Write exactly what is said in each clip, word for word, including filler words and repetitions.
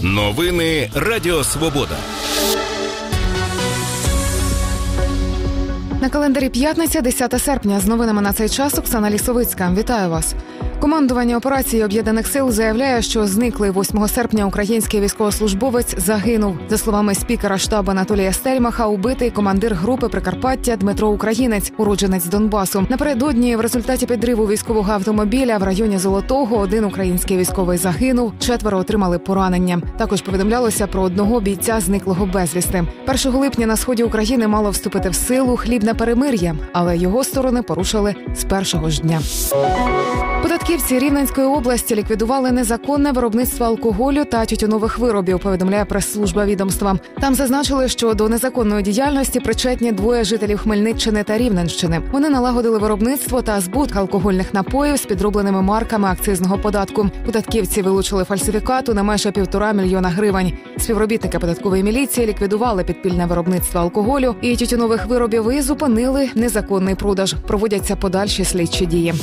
Новини Радіо Свобода. На календарі п'ятниця, десяте серпня. З новинами на цей час Оксана Лісовицька. Вітаю вас. Командування операції Об'єднаних сил заявляє, що зниклий восьмого серпня український військовослужбовець загинув. За словами спікера штабу Анатолія Стельмаха, убитий командир групи Прикарпаття Дмитро Українець, уродженець Донбасу. Напередодні в результаті підриву військового автомобіля в районі Золотого один український військовий загинув, четверо отримали поранення. Також повідомлялося про одного бійця зниклого безвісти. першого липня на сході України мало вступити в силу хлібне перемир'я, але його сторони порушили з першого ж дня. Податківці Рівненської області ліквідували незаконне виробництво алкоголю та тютюнових виробів, повідомляє прес-служба відомства. Там зазначили, що до незаконної діяльності причетні двоє жителів Хмельниччини та Рівненщини. Вони налагодили виробництво та збут алкогольних напоїв з підробленими марками акцизного податку. Податківці вилучили фальсифікату на майже півтора мільйона гривень. Співробітники податкової міліції ліквідували підпільне виробництво алкоголю і тютюнових виробів і зупинили незаконний продаж. Проводяться подальші слідчі дії.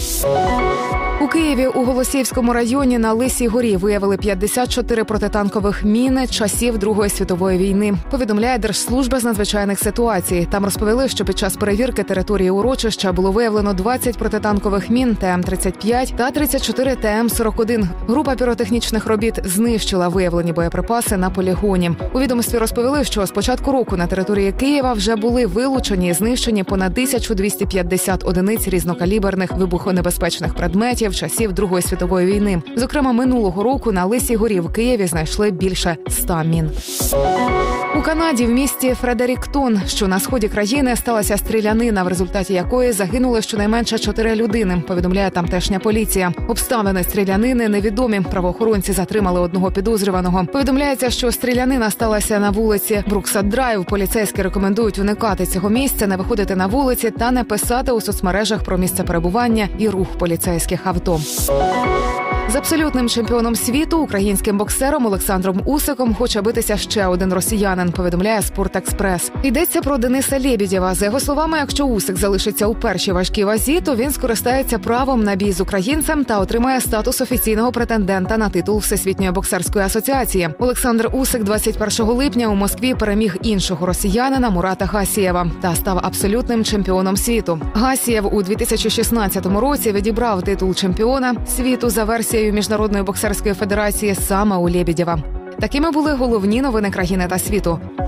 У Києві у Голосіївському районі на Лисій горі виявили п'ятдесят чотири протитанкових міни часів Другої світової війни. Повідомляє Держслужба з надзвичайних ситуацій. Там розповіли, що під час перевірки території урочища було виявлено двадцять протитанкових мін Т М тридцять п'ять та тридцять чотири Т М сорок один. Група піротехнічних робіт знищила виявлені боєприпаси на полігоні. У відомстві розповіли, що з початку року на території Києва вже були вилучені і знищені понад тисячу двісті п'ятдесят одиниць різнокаліберних вибухонебезпечних предметів часів Другої світової війни. Зокрема, минулого року на Лисій горі в Києві знайшли більше ста мін. У Канаді в місті Фредеріктон, що на сході країни, сталася стрілянина, в результаті якої загинули щонайменше чотири людини, повідомляє тамтешня поліція. Обставини стрілянини невідомі. Правоохоронці затримали одного підозрюваного. Повідомляється, що стрілянина сталася на вулиці Бруксад-Драйв. Поліцейські рекомендують уникати цього місця, не виходити на вулиці та не писати у соцмережах про місце перебування і рух поліцейських авто. З абсолютним чемпіоном світу, українським боксером Олександром Усиком, хоче битися ще один росіянин, повідомляє «Спорт-Експрес». Йдеться про Дениса Лєбєдєва. За його словами, якщо Усик залишиться у першій важкій вазі, то він скористається правом на бій з українцем та отримає статус офіційного претендента на титул Всесвітньої боксерської асоціації. Олександр Усик двадцять першого липня у Москві переміг іншого росіянина Мурата Гасієва та став абсолютним чемпіоном світу. Гасієв у дві тисячі шістнадцятому році відібрав титул чемпіона світу за версією Міжнародної боксерської федерації саме у Лєбєдєва. Такими були головні новини країни та світу.